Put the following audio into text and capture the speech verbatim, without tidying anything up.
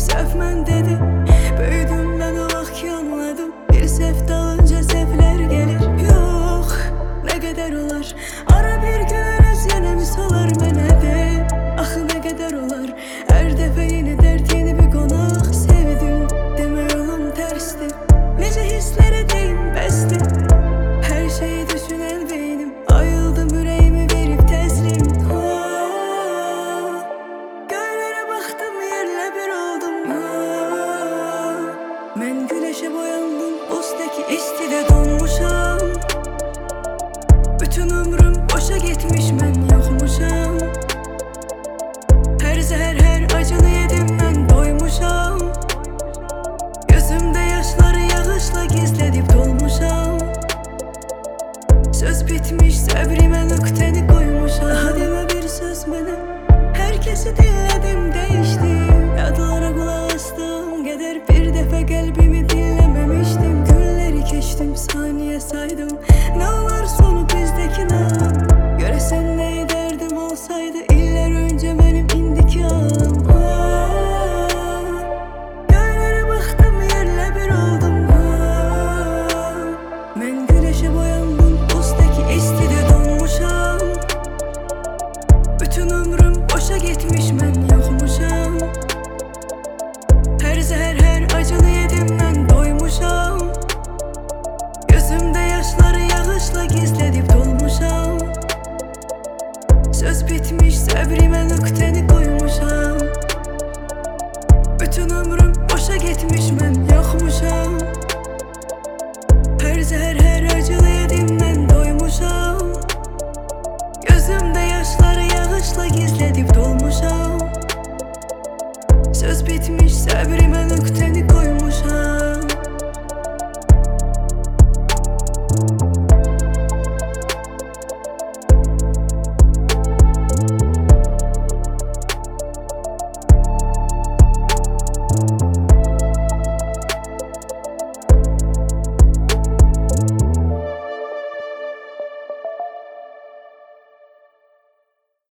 səhv mən dedi. Böyüdüm mən o vaxt ki anladım, bir səhv dalınca səhvlər gelir. Yox, nə qədər olar, ara bir gün öz yenəmi salar mənə de. Axı nə qədər olar, hər dəfə yeni dərd, yeni bir qonaq. Sevdim, demə yolum tərsdir, necə hisslərə deyim bəsdir. Hər şeyi düşünən beynim, ayıldım ürəyimi verib təslim. Göylərə baxdım, yerlə bir oldum. Mən güneşə boyandım, bustaki istidə donmuşam. Bütün ömrüm boşa getmiş, mən yoxmuşam. Hər zəhər, hər acını yedim, mən doymuşam. Gözümdə yaşları yağışla gizlədib dolmuşam. Söz bitmiş, səbrimə nöqtəni qoymuşam. Daha demə bir söz mənə, hər kəsi dinlədim, dəyişdim. Yadlara qulaq astım qədər, bir dəfə qəlbimi dinləməmişdim. Günləri keçdim, saniyə saydım, nə olar sonu bizdəki nam. Görəsən nə edərdim olsaydı illər öncə mənim indiki ağım. Göylərə baxdım, yerlə bir oldum. Mən güneşə boyandım, bustaki istidə donmuşam. Bütün ömrüm boşa getmiş, mən yoxmuşam. Hər zəhər, hər acını yedim, mən doymuşam. Gözümdə yaşları yağışla gizlədib dolmuşam. Söz bitmiş, səbrimə nöqtəni qoymuşam. Bütün ömrüm boşa getmiş, mən yoxmuşam. Hər zəhər, hər acını yedim, mən doymuşam. Gözümdə yaşları yağışla gizlədib dolmuşam. Söz bitmiş, səbrimə nöqtəni qoymuşam.